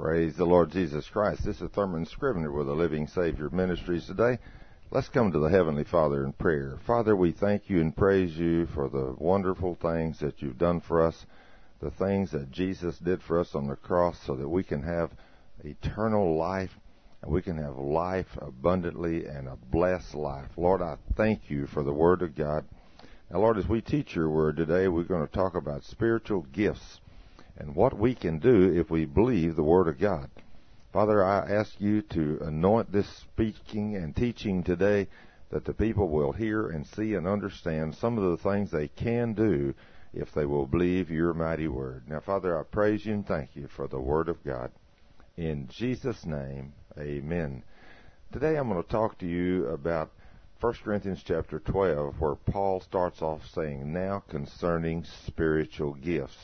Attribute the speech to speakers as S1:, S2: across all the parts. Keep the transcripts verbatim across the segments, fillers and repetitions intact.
S1: Praise the Lord Jesus Christ. This is Thurman Scrivener with the Living Savior Ministries today. Let's come to the Heavenly Father in prayer. Father, we thank you and praise you for the wonderful things that you've done for us, the things that Jesus did for us on the cross so that we can have eternal life and we can have life abundantly and a blessed life. Lord, I thank you for the Word of God. Now, Lord, as we teach your Word today, we're going to talk about spiritual gifts and what we can do if we believe the Word of God. Father, I ask you to anoint this speaking and teaching today that the people will hear and see and understand some of the things they can do if they will believe your mighty Word. Now, Father, I praise you and thank you for the Word of God. In Jesus' name, amen. Today I'm going to talk to you about First Corinthians chapter twelve, where Paul starts off saying, now concerning spiritual gifts.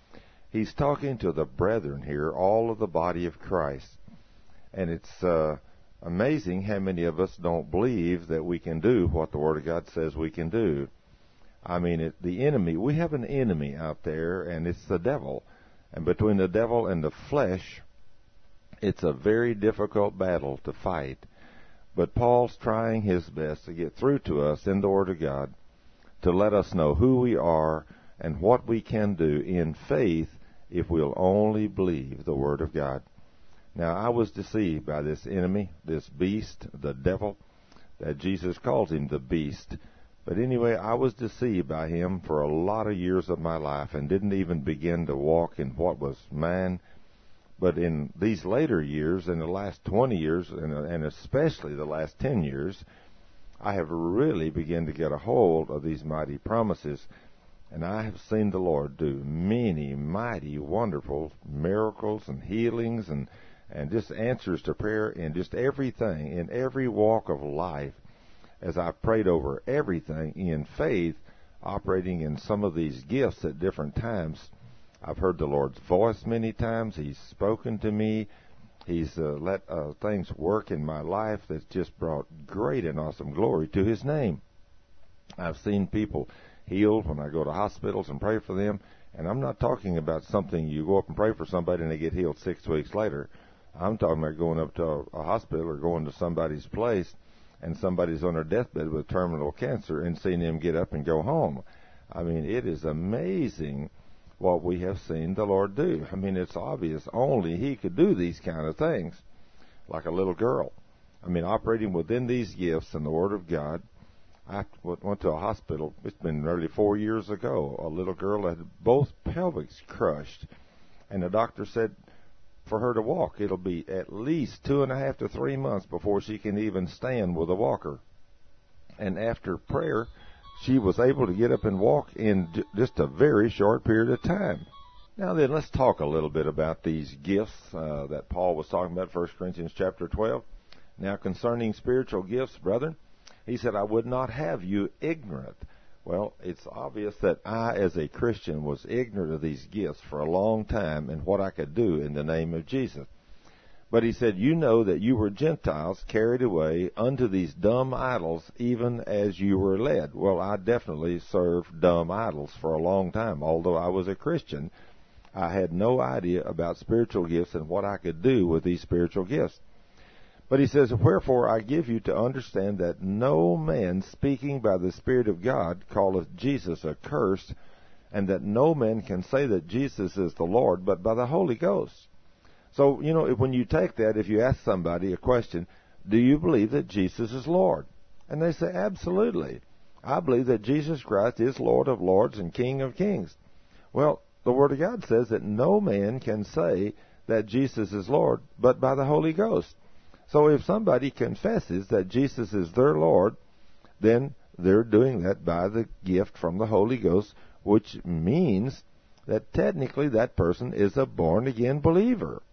S1: He's talking to the brethren here, all of the body of Christ. And it's uh, amazing how many of us don't believe that we can do what the Word of God says we can do. I mean, it, the enemy, we have an enemy out there, and it's the devil. And between the devil and the flesh, it's a very difficult battle to fight. But Paul's trying his best to get through to us in the Word of God to let us know who we are and what we can do in faith if we'll only believe the Word of God. Now, I was deceived by this enemy, this beast, the devil, that Jesus calls him the beast. But anyway, I was deceived by him for a lot of years of my life and didn't even begin to walk in what was mine. But in these later years, in the last twenty years, and especially the last ten years, I have really begun to get a hold of these mighty promises. And I have seen the Lord do many mighty, wonderful miracles and healings and, and just answers to prayer in just everything, in every walk of life, as I prayed over everything in faith, operating in some of these gifts at different times. I've heard the Lord's voice many times. He's spoken to me. He's uh, let uh, things work in my life that's just brought great and awesome glory to His name. I've seen people healed when I go to hospitals and pray for them. And I'm not talking about something you go up and pray for somebody and they get healed six weeks later. I'm talking about going up to a, a hospital or going to somebody's place and somebody's on their deathbed with terminal cancer and seeing them get up and go home. I mean, it is amazing what we have seen the Lord do. I mean, it's obvious only He could do these kind of things, like a little girl. I mean, operating within these gifts and the Word of God. I went to a hospital, it's been nearly four years ago. A little girl had both pelvics crushed, and the doctor said for her to walk, it'll be at least two and a half to three months before she can even stand with a walker. And after prayer, she was able to get up and walk in just a very short period of time. Now then, let's talk a little bit about these gifts uh, that Paul was talking about, First Corinthians chapter twelve. Now concerning spiritual gifts, brethren, he said, I would not have you ignorant. Well, it's obvious that I, as a Christian, was ignorant of these gifts for a long time and what I could do in the name of Jesus. But he said, you know that you were Gentiles carried away unto these dumb idols, even as you were led. Well, I definitely served dumb idols for a long time. Although I was a Christian, I had no idea about spiritual gifts and what I could do with these spiritual gifts. But he says, wherefore I give you to understand that no man speaking by the Spirit of God calleth Jesus accursed, and that no man can say that Jesus is the Lord, but by the Holy Ghost. So, you know, when you take that, if you ask somebody a question, do you believe that Jesus is Lord? And they say, absolutely. I believe that Jesus Christ is Lord of lords and King of kings. Well, the Word of God says that no man can say that Jesus is Lord, but by the Holy Ghost. So if somebody confesses that Jesus is their Lord, then they're doing that by the gift from the Holy Ghost, which means that technically that person is a born-again believer.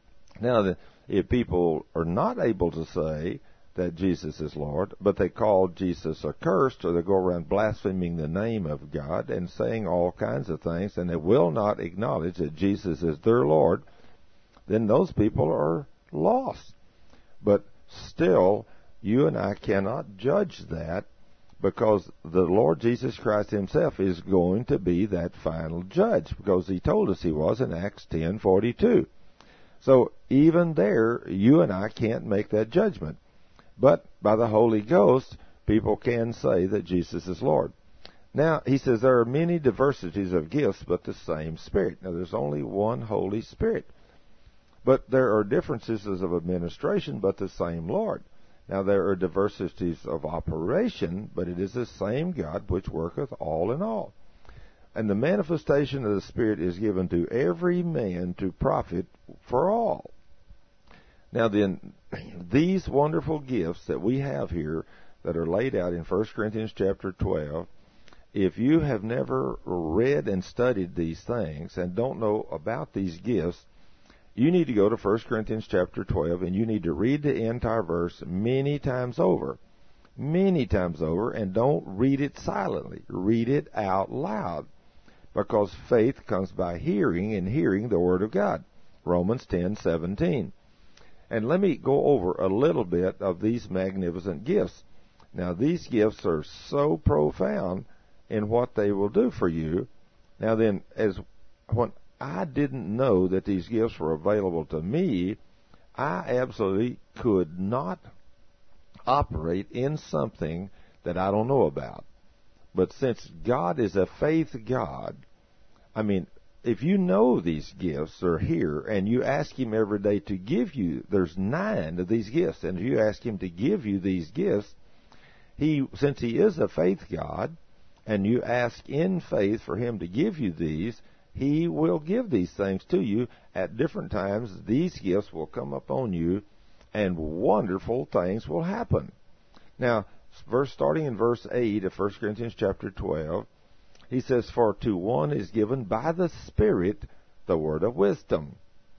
S1: Now, if people are not able to say that Jesus is Lord, but they call Jesus accursed, or they go around blaspheming the name of God and saying all kinds of things, and they will not acknowledge that Jesus is their Lord, then those people are lost. But still, you and I cannot judge that, because the Lord Jesus Christ Himself is going to be that final judge, because He told us He was in Acts ten forty-two. So even there, you and I can't make that judgment. But by the Holy Ghost, people can say that Jesus is Lord. Now, he says there are many diversities of gifts, but the same Spirit. Now, there's only one Holy Spirit. But there are differences of administration, but the same Lord. Now, there are diversities of operation, but it is the same God which worketh all in all. And the manifestation of the Spirit is given to every man to profit for all. Now then, these wonderful gifts that we have here that are laid out in First Corinthians chapter twelve, if you have never read and studied these things and don't know about these gifts, you need to go to First Corinthians chapter twelve and you need to read the entire verse many times over. Many times over, and don't read it silently. Read it out loud. Because faith comes by hearing, and hearing the Word of God. Romans ten seventeen. And let me go over a little bit of these magnificent gifts. Now, these gifts are so profound in what they will do for you. Now then, as when I didn't know that these gifts were available to me, I absolutely could not operate in something that I don't know about. But since God is a faith God, I mean, if you know these gifts are here and you ask Him every day to give you, there's nine of these gifts, and if you ask Him to give you these gifts, He, since He is a faith God, and you ask in faith for Him to give you these, He will give these things to you at different times. These gifts will come upon you, and wonderful things will happen. Now, verse starting in verse eight of First Corinthians chapter twelve, he says, "For to one is given by the Spirit the word of wisdom."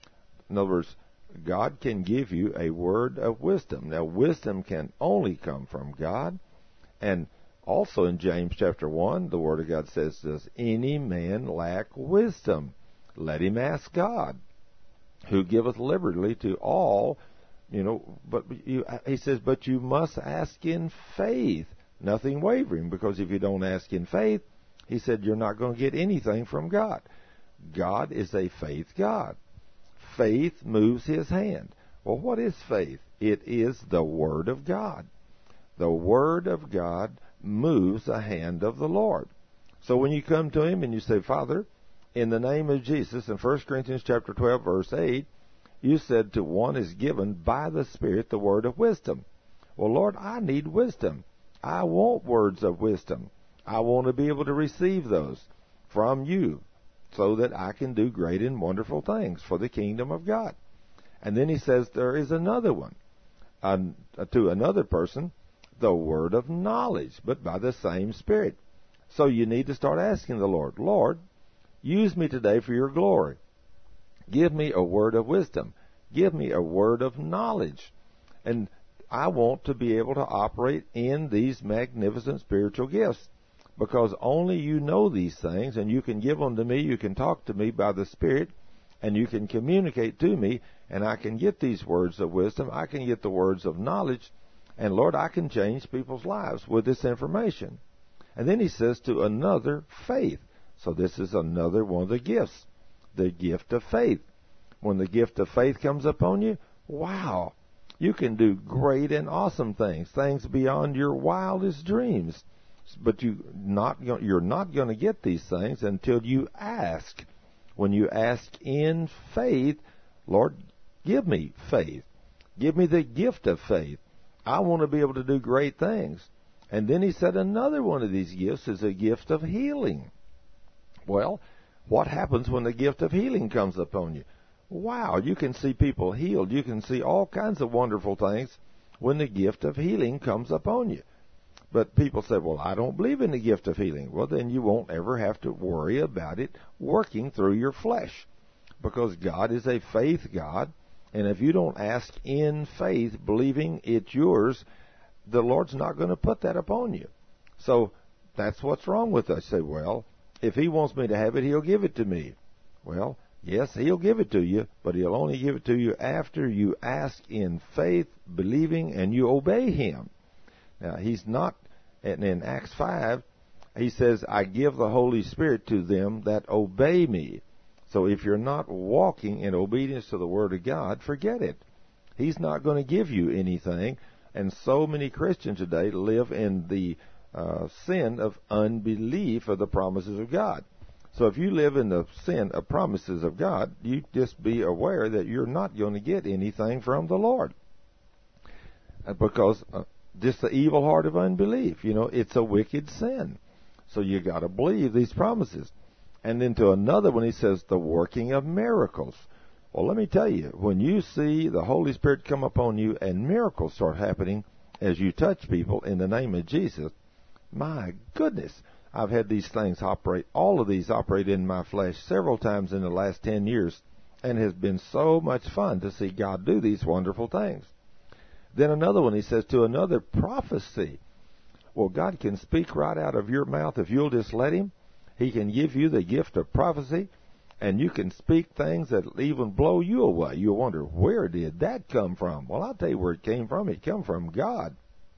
S1: In other words, God can give you a word of wisdom. Now, wisdom can only come from God. And also in James chapter one, the Word of God says, "Does any man lack wisdom? Let him ask God, who giveth liberally to all." You know, but you, he says, but you must ask in faith, nothing wavering, because if you don't ask in faith, he said, you're not going to get anything from God. God is a faith God. Faith moves His hand. Well, what is faith? It is the Word of God. The Word of God moves the hand of the Lord. So when you come to Him and you say, Father, in the name of Jesus, in First Corinthians chapter twelve, verse eight, you said to one is given by the Spirit the word of wisdom. Well, Lord, I need wisdom. I want words of wisdom. I want to be able to receive those from you so that I can do great and wonderful things for the kingdom of God. And then he says there is another one, uh, to another person, the word of knowledge, but by the same Spirit. So you need to start asking the Lord, Lord, use me today for your glory. Give me a word of wisdom. Give me a word of knowledge. And I want to be able to operate in these magnificent spiritual gifts, because only you know these things, and you can give them to me, you can talk to me by the Spirit, and you can communicate to me, and I can get these words of wisdom, I can get the words of knowledge, and Lord, I can change people's lives with this information. And then he says to another, faith. So this is another one of the gifts. The gift of faith. When the gift of faith comes upon you, wow, you can do great and awesome things, things beyond your wildest dreams. But you not you're not going to get these things until you ask. When you ask in faith, Lord, give me faith. Give me the gift of faith. I want to be able to do great things. And then he said another one of these gifts is a gift of healing. Well, what happens when the gift of healing comes upon you? Wow, you can see people healed. You can see all kinds of wonderful things when the gift of healing comes upon you. But people say, well, I don't believe in the gift of healing. Well, then you won't ever have to worry about it working through your flesh, because God is a faith God. And if you don't ask in faith, believing it's yours, the Lord's not going to put that upon you. So that's what's wrong with us. Say, well, if He wants me to have it, He'll give it to me. Well, yes, He'll give it to you, but He'll only give it to you after you ask in faith, believing, and you obey Him. Now, He's not, and in Acts five, He says, I give the Holy Spirit to them that obey me. So if you're not walking in obedience to the Word of God, forget it. He's not going to give you anything. And so many Christians today live in the uh, sin of unbelief of the promises of God. So if you live in the sin of promises of God, you just be aware that you're not going to get anything from the Lord. Because uh, just the evil heart of unbelief, you know, it's a wicked sin. So you got to believe these promises. And then to another one, he says the working of miracles. Well, let me tell you, when you see the Holy Spirit come upon you and miracles start happening as you touch people in the name of Jesus, my goodness, I've had these things operate, all of these operate in my flesh several times in the last ten years, and it has been so much fun to see God do these wonderful things. Then another one, he says, to another prophecy. Well, God can speak right out of your mouth if you'll just let Him. He can give you the gift of prophecy, and you can speak things that even blow you away. You'll wonder, where did that come from? Well, I'll tell you where it came from. It came from God.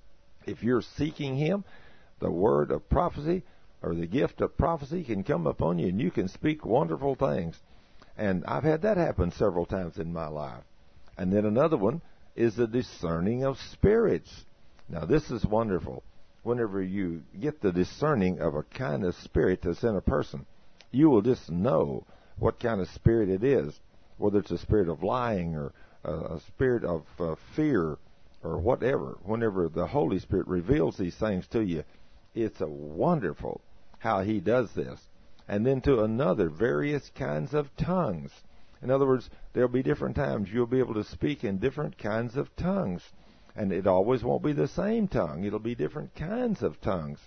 S1: If you're seeking Him, the word of prophecy or the gift of prophecy can come upon you, and you can speak wonderful things. And I've had that happen several times in my life. And then another one is the discerning of spirits. Now, this is wonderful. Whenever you get the discerning of a kind of spirit that's in a person, you will just know what kind of spirit it is, whether it's a spirit of lying or a spirit of uh, fear or whatever. Whenever the Holy Spirit reveals these things to you, it's a wonderful how He does this. And then to another, various kinds of tongues. In other words, there'll be different times you'll be able to speak in different kinds of tongues. And it always won't be the same tongue. It'll be different kinds of tongues.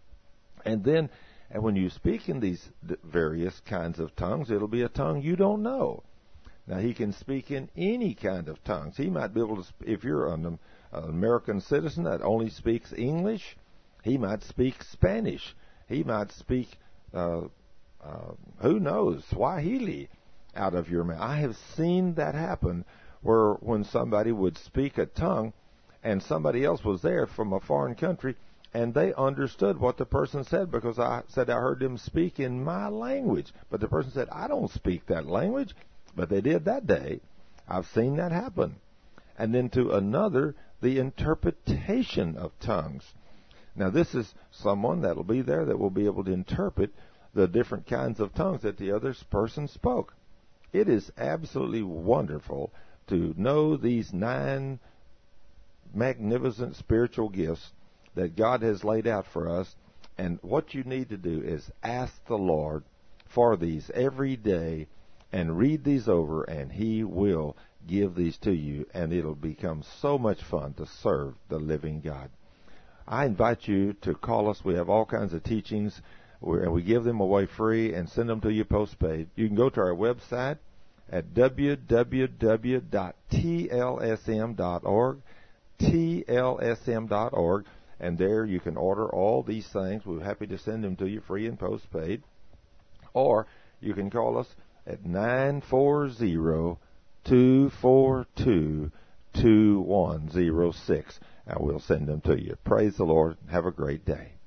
S1: And then, and when you speak in these various kinds of tongues, it'll be a tongue you don't know. Now, He can speak in any kind of tongues. He might be able to, if you're an, an American citizen that only speaks English, He might speak Spanish. He might speak, uh, uh, who knows, Swahili out of your mouth. I have seen that happen where when somebody would speak a tongue, and somebody else was there from a foreign country, and they understood what the person said because I said I heard them speak in my language. But the person said, I don't speak that language. But they did that day. I've seen that happen. And then to another, the interpretation of tongues. Now, this is someone that will be there that will be able to interpret the different kinds of tongues that the other person spoke. It is absolutely wonderful to know these nine magnificent spiritual gifts that God has laid out for us. And what you need to do is ask the Lord for these every day and read these over, and He will give these to you, and it'll become so much fun to serve the living God. I invite you to call us. We have all kinds of teachings, and we give them away free and send them to you postpaid. You can go to our website at w w w dot t l s m dot org. T L S M dot org, and there you can order all these things. We're happy to send them to you free and postpaid. Or you can call us at nine four zero, two four two, two one zero six, and we'll send them to you. Praise the Lord. Have a great day.